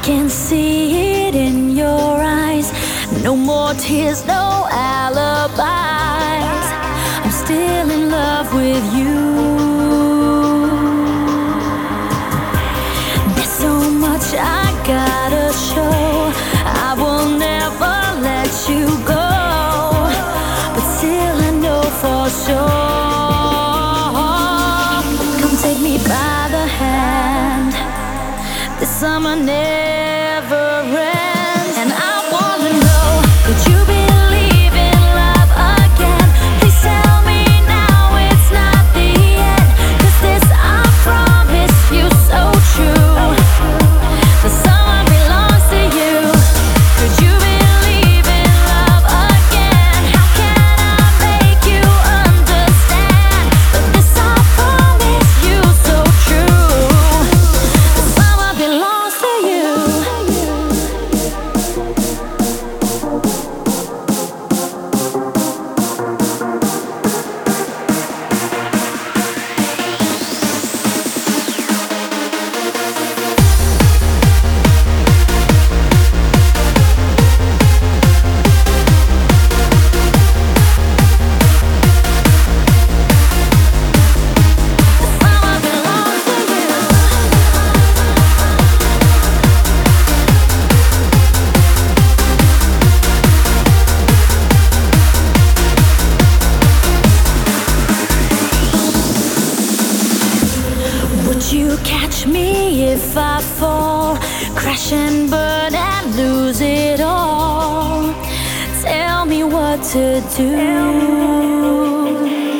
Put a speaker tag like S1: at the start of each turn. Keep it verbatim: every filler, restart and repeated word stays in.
S1: can see it in your eyes. No more tears, no alibis. I'm still in love with you. There's so much I gotta show. I will never let you go, but still I know for sure. Come take me by the hand. This summer never ends, and I wanna know, could you believe in love again? Please tell me now it's not the end, 'cause this I promise you so true. The summer belongs to you. Could you believe in love again? How can I make you understand? But this I promise you so true. The summer belongs to you. Would you catch me if I fall, crash and burn and lose it all? Tell me what to do.